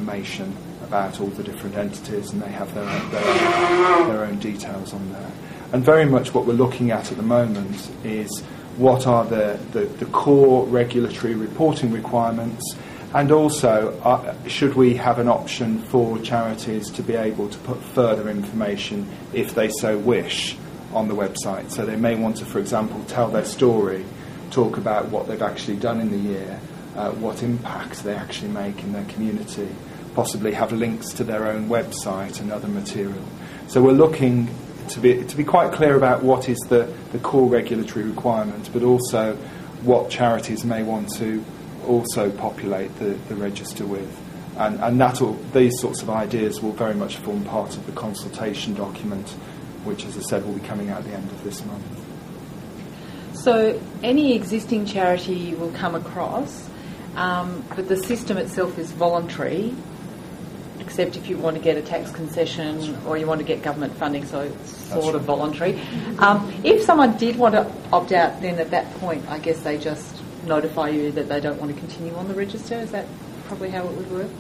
information about all the different entities, and they have their own details on there. And very much what we're looking at the moment is what are the core regulatory reporting requirements, and also should we have an option for charities to be able to put further information if they so wish on the website. So they may want to, for example, tell their story, talk about what they've actually done in the year, what impact they actually make in their community, possibly have links to their own website and other material. So we're looking to be quite clear about what is the core regulatory requirement, but also what charities may want to also populate the register with. And these sorts of ideas will very much form part of the consultation document, which, as I said, will be coming out at the end of this month. So any existing charity you will come across, but the system itself is voluntary, except if you want to get a tax concession or you want to get government funding, so it's sort of voluntary. If someone did want to opt out, then at that point, I guess they just notify you that they don't want to continue on the register. Is that probably how it would work?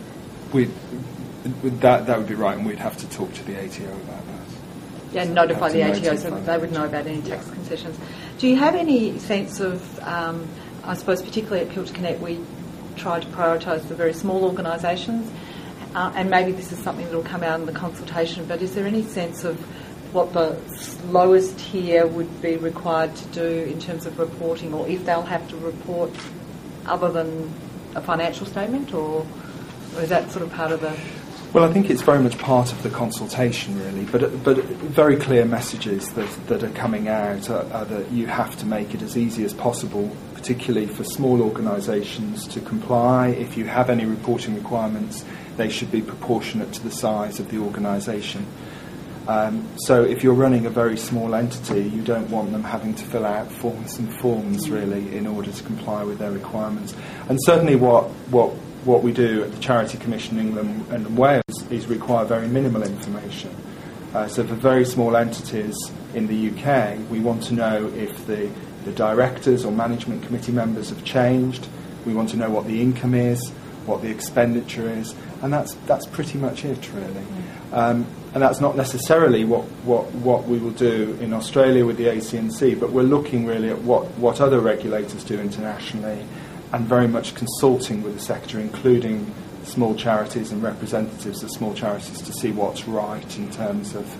That would be right, and we'd have to talk to the ATO about that. Yeah, so notify the ATO so that they would know about any tax concessions. Do you have any sense of, I suppose particularly at Kilter Connect, we try to prioritise the very small organisations, and maybe this is something that will come out in the consultation, but is there any sense of what the lowest tier would be required to do in terms of reporting, or if they'll have to report other than a financial statement, or is that sort of part of the... Well, I think it's very much part of the consultation, really, but very clear messages that are coming out are that you have to make it as easy as possible, particularly for small organisations, to comply. If you have any reporting requirements, they should be proportionate to the size of the organisation. So if you're running a very small entity, you don't want them having to fill out forms, really, in order to comply with their requirements. And certainly what we do at the Charity Commission in England and Wales is require very minimal information. So for very small entities in the UK, we want to know if the directors or management committee members have changed. We want to know what the income is, what the expenditure is, and that's pretty much it, really. And that's not necessarily what we will do in Australia with the ACNC, but we're looking really at what other regulators do internationally, and very much consulting with the sector, including small charities and representatives of small charities, to see what's right in terms of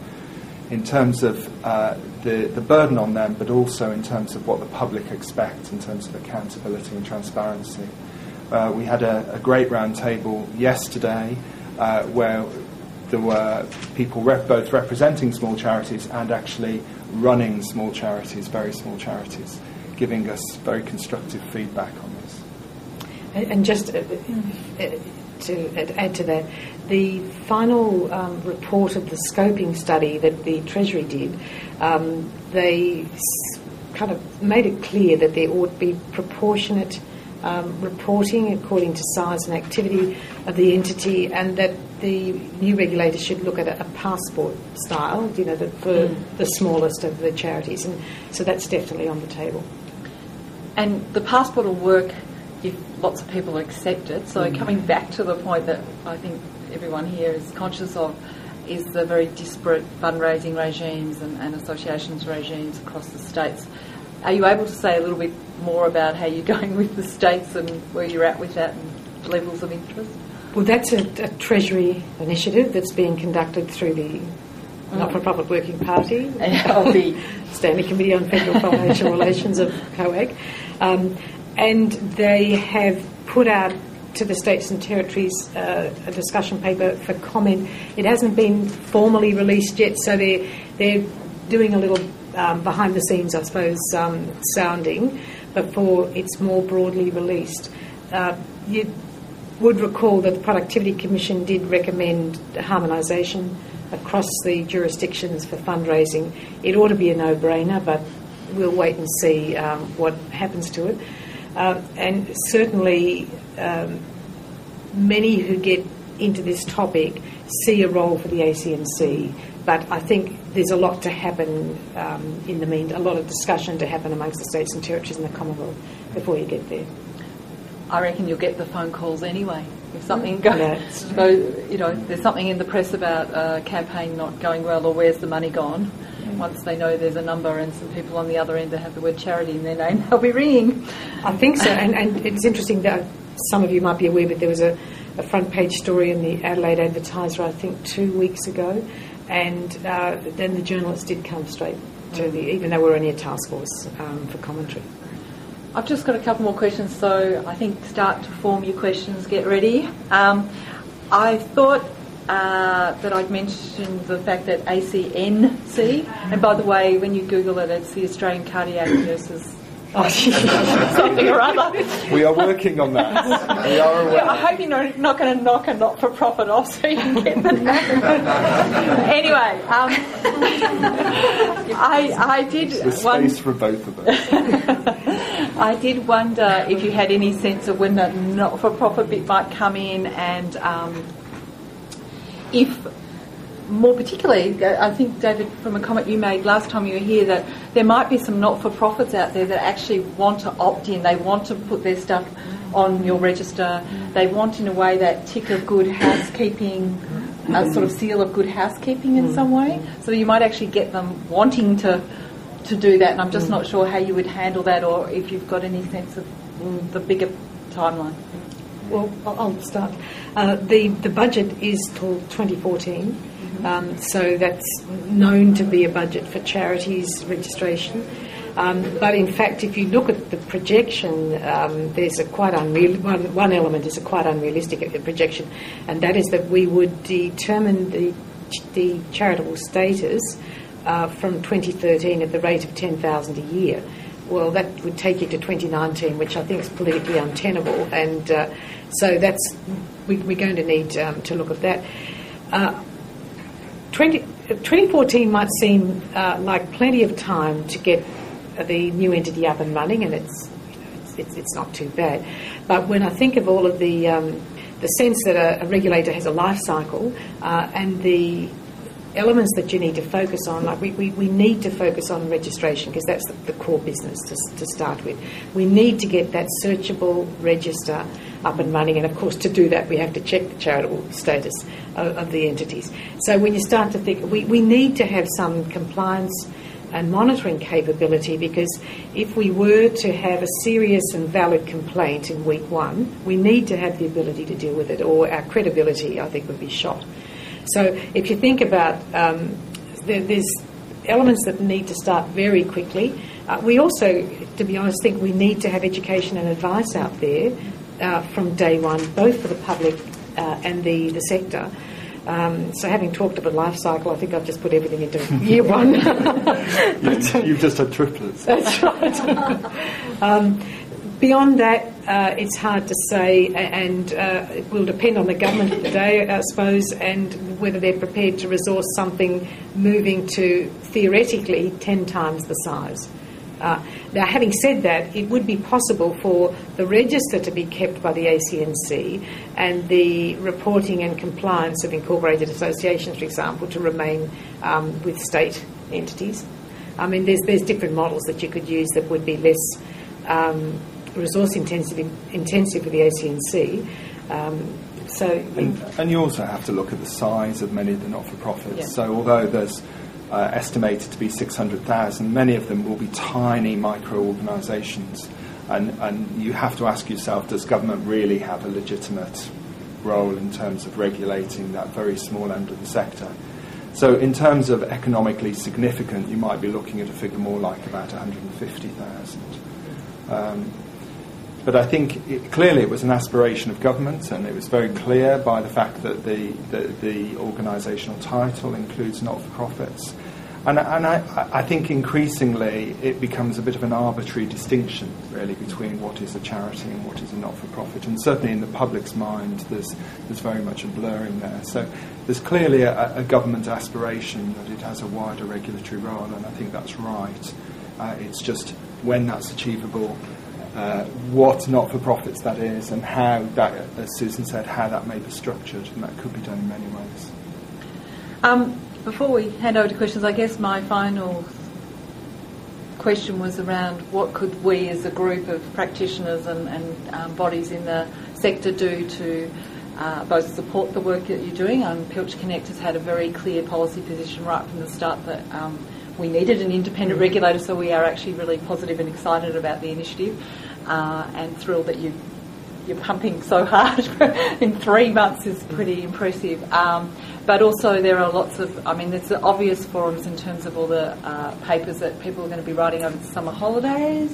the burden on them, but also in terms of what the public expect in terms of accountability and transparency. We had a great round table yesterday where there were people both representing small charities and actually running small charities, very small charities, giving us very constructive feedback on this. And just to add to that, the final report of the scoping study that the Treasury did, they kind of made it clear that there ought to be proportionate reporting according to size and activity of the entity, and that the new regulator should look at a passport style, for the smallest of the charities, and so that's definitely on the table. And the passport will work if lots of people accept it. So coming back to the point that I think everyone here is conscious of, is the very disparate fundraising regimes and associations regimes across the states. Are you able to say a little bit more about how you're going with the states and where you're at with that and levels of interest? Well, that's a Treasury initiative that's being conducted through the Not-for-Profit Working Party of the Standing Committee on Federal Financial Relations of COAG. And they have put out to the states and territories a discussion paper for comment. It hasn't been formally released yet, so they're doing a little behind the scenes, I suppose, sounding before it's more broadly released. You would recall that the Productivity Commission did recommend harmonisation across the jurisdictions for fundraising. It ought to be a no-brainer, but we'll wait and see what happens to it. And certainly many who get into this topic see a role for the ACNC, but I think there's a lot to happen in the meantime, a lot of discussion to happen amongst the states and territories and the Commonwealth before you get there. I reckon you'll get the phone calls anyway. If something goes, there's something in the press about a campaign not going well, or where's the money gone. Once they know there's a number and some people on the other end that have the word charity in their name, they'll be ringing. I think so, and it's interesting that some of you might be aware, but there was a front page story in the Adelaide Advertiser, I think 2 weeks ago, and then the journalists did come straight to even though we're only a task force, for commentary. I've just got a couple more questions, so I think start to form your questions, get ready. I thought that I'd mentioned the fact that ACNC, and by the way, when you Google it, it's the Australian Cardiac Nurses something or other. We are working on that. We are aware. Yeah, I hope you're not going to knock a not-for-profit off so you can get the name. Anyway, I did... There's space for both of us. I did wonder if you had any sense of when the not-for-profit bit might come in, and if, more particularly, I think, David, from a comment you made last time you were here, that there might be some not-for-profits out there that actually want to opt in. They want to put their stuff on your register. They want, in a way, that tick of good housekeeping, a sort of seal of good housekeeping in some way. So you might actually get them wanting to do that, and I'm just not sure how you would handle that, or if you've got any sense of the bigger timeline. Well, I'll start. The budget is till 2014, so that's known to be a budget for charities registration. But in fact, if you look at the projection, there's a quite one element is a quite unrealistic projection, and that is that we would determine the charitable status from 2013 at the rate of 10,000 a year. Well, that would take you to 2019, which I think is politically untenable, and so we're going to need to look at that. 2014 might seem like plenty of time to get the new entity up and running, and it's not too bad. But when I think of all of the sense that a regulator has a life cycle and the elements that you need to focus on, like we need to focus on registration, because that's the core business to start with. We need to get that searchable register up and running, and of course to do that we have to check the charitable status of the entities. So when you start to think, we need to have some compliance and monitoring capability, because if we were to have a serious and valid complaint in week one, we need to have the ability to deal with it, or our credibility, I think, would be shot. So if you think about, there's elements that need to start very quickly. We also, to be honest, think we need to have education and advice out there from day one, both for the public and the sector. So having talked about life cycle, I think I've just put everything into year one. You've just had triplets. That's right. Beyond that, it's hard to say, and it will depend on the government of the day, I suppose, and whether they're prepared to resource something moving to, theoretically, 10 times the size. Now, having said that, it would be possible for the register to be kept by the ACNC and the reporting and compliance of incorporated associations, for example, to remain with state entities. I mean, there's different models that you could use that would be less resource intensive for the ACNC. And you also have to look at the size of many of the not-for-profits. Yeah. So although there's estimated to be 600,000, many of them will be tiny micro-organisations, and you have to ask yourself, does government really have a legitimate role in terms of regulating that very small end of the sector? So in terms of economically significant, you might be looking at a figure more like about 150,000. But I think clearly it was an aspiration of government, and it was very clear by the fact that the organisational title includes not-for-profits. And I think increasingly it becomes a bit of an arbitrary distinction, really, between what is a charity and what is a not-for-profit. And certainly in the public's mind, there's very much a blurring there. So there's clearly a government aspiration that it has a wider regulatory role, and I think that's right. It's just when that's achievable, what not-for-profits that is, and how that, as Susan said, how that may be structured, and that could be done in many ways. Before we hand over to questions, I guess my final question was around what could we as a group of practitioners and bodies in the sector do to both support the work that you're doing. Pilcher Connect has had a very clear policy position right from the start that we needed an independent regulator, so we are actually really positive and excited about the initiative, and thrilled that you're pumping so hard in 3 months is pretty impressive. But also there are lots of, there's the obvious forums in terms of all the papers that people are going to be writing over the summer holidays,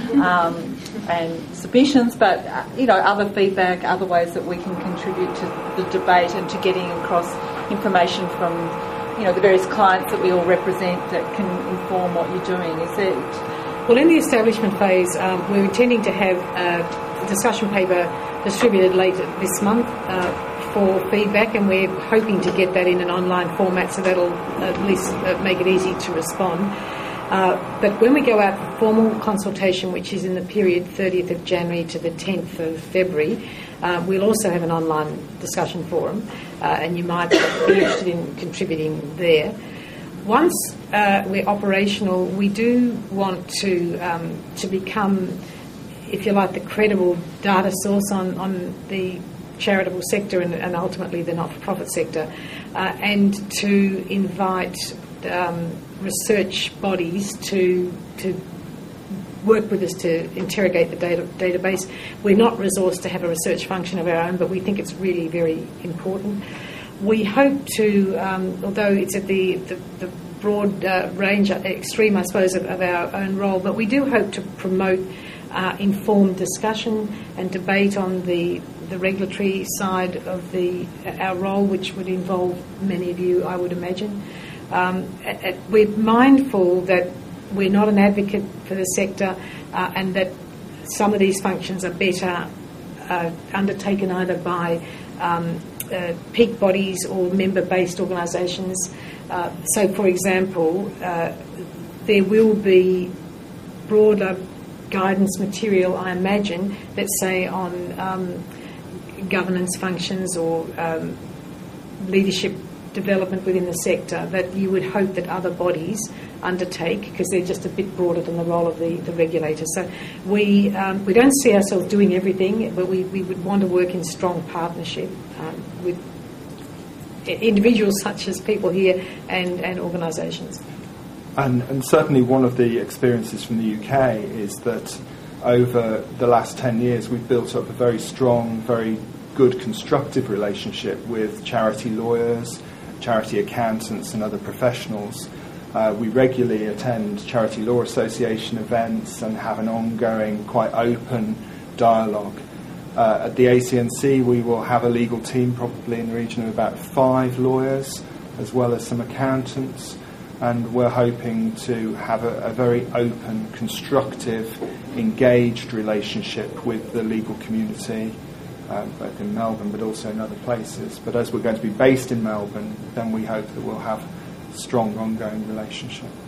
and submissions, but other feedback, other ways that we can contribute to the debate and to getting across information from the various clients that we all represent that can inform what you're doing. Is it? Well, in the establishment phase, we're intending to have a discussion paper distributed later this month for feedback, and we're hoping to get that in an online format, so that'll at least make it easy to respond. But when we go out for formal consultation, which is in the period 30th of January to the 10th of February, we'll also have an online discussion forum, and you might be interested in contributing there. Once we're operational, we do want to become, if you like, the credible data source on the charitable sector and ultimately the not-for-profit sector, and to invite research bodies to work with us to interrogate the database. We're not resourced to have a research function of our own, but we think it's really very important. We hope to, although it's at the broad range, extreme, I suppose, of our own role, but we do hope to promote informed discussion and debate on the regulatory side of our role, which would involve many of you, I would imagine. We're mindful that we're not an advocate for the sector, and that some of these functions are better undertaken either by peak bodies or member-based organisations. So, for example, there will be broader guidance material, I imagine, let's say on governance functions or leadership development within the sector, that you would hope that other bodies undertake, because they're just a bit broader than the role of the regulator. So we don't see ourselves doing everything, but we would want to work in strong partnership with individuals such as people here and organisations. And certainly one of the experiences from the UK is that over the last 10 years we've built up a very strong, very good constructive relationship with charity lawyers, charity accountants and other professionals. We regularly attend Charity Law Association events and have an ongoing, quite open dialogue. At the ACNC we will have a legal team probably in the region of about 5 lawyers as well as some accountants, and we're hoping to have a very open, constructive, engaged relationship with the legal community, both in Melbourne but also in other places. But as we're going to be based in Melbourne, then we hope that we'll have a strong ongoing relationship.